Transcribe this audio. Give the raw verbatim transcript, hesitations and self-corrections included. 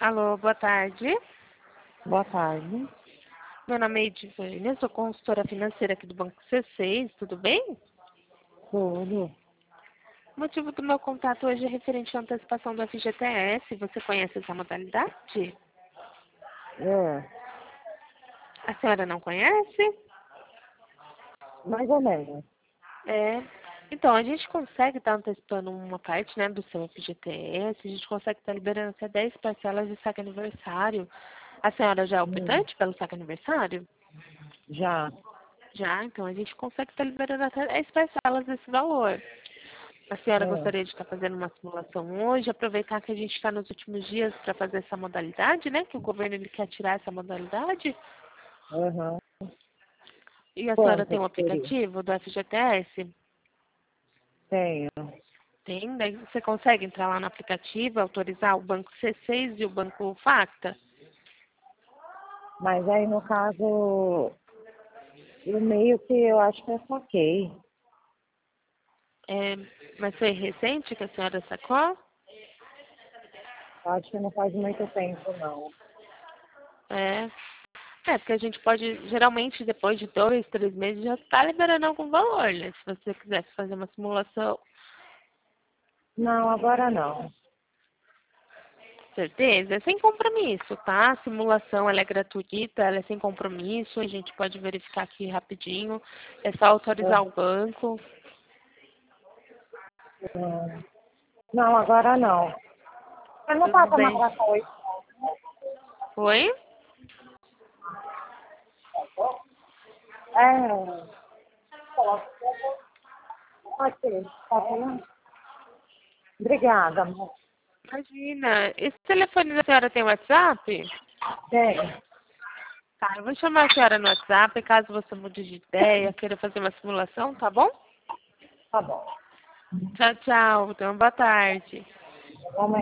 Alô, boa tarde. Boa tarde. Meu nome é Edivânia, sou consultora financeira aqui do Banco C seis, tudo bem? Tudo. O motivo do meu contato hoje é referente à antecipação do F G T S. Você conhece essa modalidade? É, A senhora não conhece? mais ou menos. É. Então, a gente consegue estar antecipando uma parte, né, do seu F G T S, a gente consegue estar liberando até dez parcelas de saque aniversário. A senhora já é Hum, optante pelo saque aniversário? já. Já, então a gente consegue estar liberando até dez parcelas desse valor. A senhora É, gostaria de estar fazendo uma simulação hoje, aproveitar que a gente está nos últimos dias para fazer essa modalidade, né? Que o governo ele quer tirar essa modalidade. aham. E a senhora Quanto tem um que seria? aplicativo do F G T S? Tenho. Tem, daí você consegue entrar lá no aplicativo, autorizar o banco C seis e o banco Facta? Mas aí, no caso, o meio que eu acho que eu saquei. É, mas foi recente que a senhora sacou? Eu acho que não faz muito tempo, não. É. É, porque a gente pode, geralmente, depois de dois, três meses, já está liberando algum valor, né? Se você quisesse fazer uma simulação. Não, agora não. Certeza? É sem compromisso, tá? A simulação ela é gratuita, ela é sem compromisso, a gente pode verificar aqui rapidinho. É só autorizar o banco. Aham. Não, agora não. Você não Tudo passa bem. marcar oito. Oi? É, pode ser. Tá falando? Obrigada, amor. Imagina. Esse telefone da senhora tem WhatsApp? Tem. Tá, eu vou chamar a senhora no WhatsApp, caso você mude de ideia, queira fazer uma simulação, tá bom? Tá bom. Tchau, tchau. Então, boa tarde. Vamos